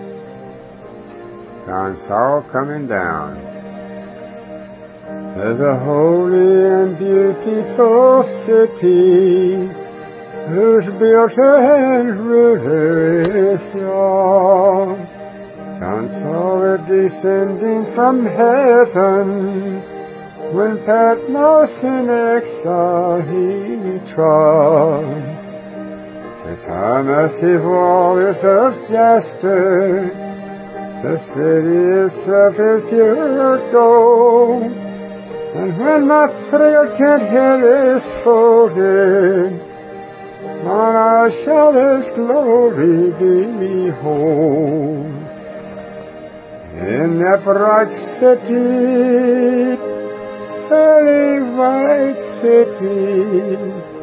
John Saul coming down. There's a holy and beautiful city, whose builder and ruler is Yah. John saw it descending from heaven, when Patmos in exile he trod. Its high massive wall is of jasper, the city itself is pure gold. And when my frail tent hill is folded, and I shall His glory behold. In that bright city, early white city,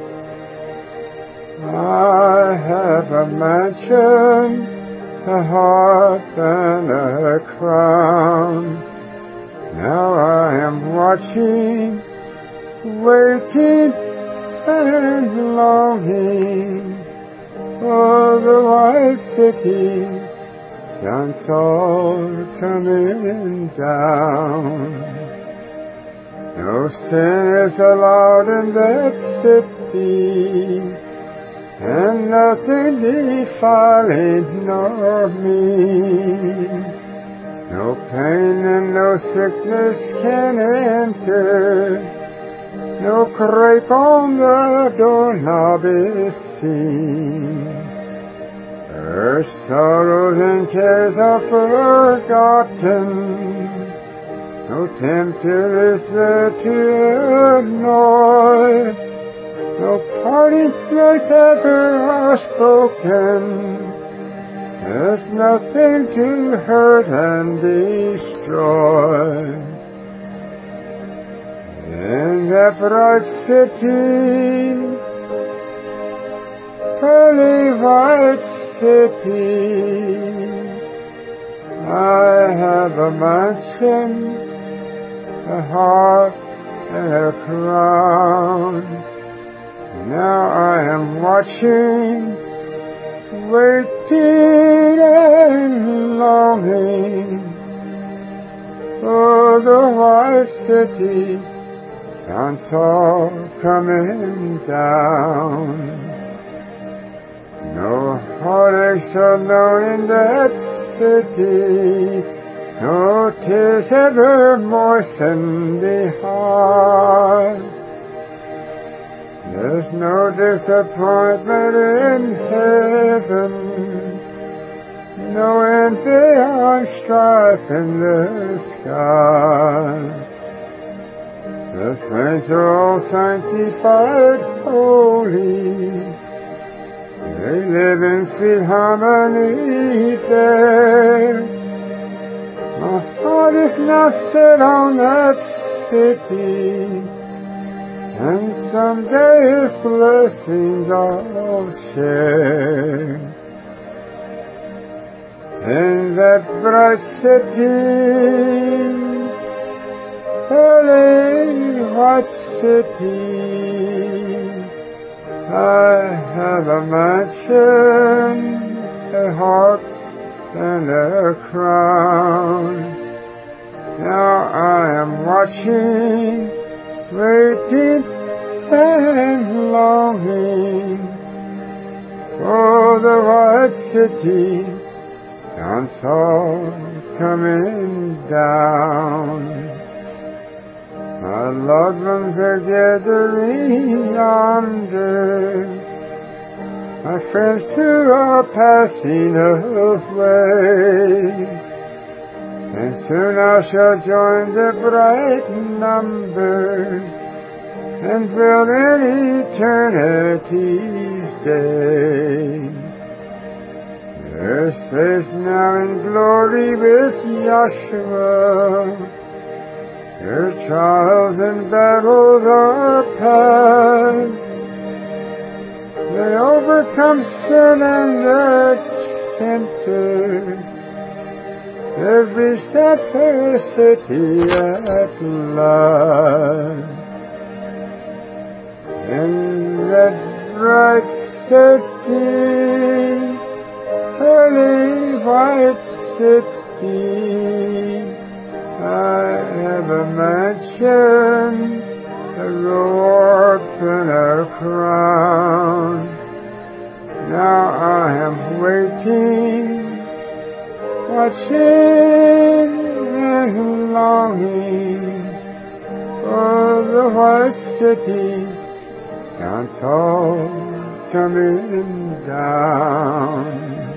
I have a mansion, a harp and a crown. Now I am watching, waiting and longing for the white city, John saw coming down. No sin is allowed in that city, and nothing defiling nor mean. No pain and no sickness can enter, no crape on the doorknob is seen. Her sorrows and cares are forgotten, no tempter is there to annoy, no parting words ever are spoken, there's nothing to hurt and destroy. In that bright city, pearly white city, I have a mansion, a harp and a crown. Now I am watching, waiting and longing for the white city, John saw coming down. No heartaches are known in that city, no tears ever moisten the heart. There's no disappointment in heaven, no envy or strife in the sky. The saints are all sanctified, holy, they live in sweet harmony there. My heart is now set on that city, and someday His blessings I'll share. In that bright city, early white city, I have a mansion, a harp and a crown. Now I am watching, waiting and longing for the white city, John saw coming down. My loved ones are gathering yonder, my friends too are passing away, and soon I shall join the bright number and dwell in eternity's day. They're safe now in glory with Yahshua, their trials and battles are past. They overcome sin and the tempter, every adversity at last. In that bright city, early white city, I have a mansion, a robe and a crown. Now I am waiting, watching and longing for the white city, John saw coming down.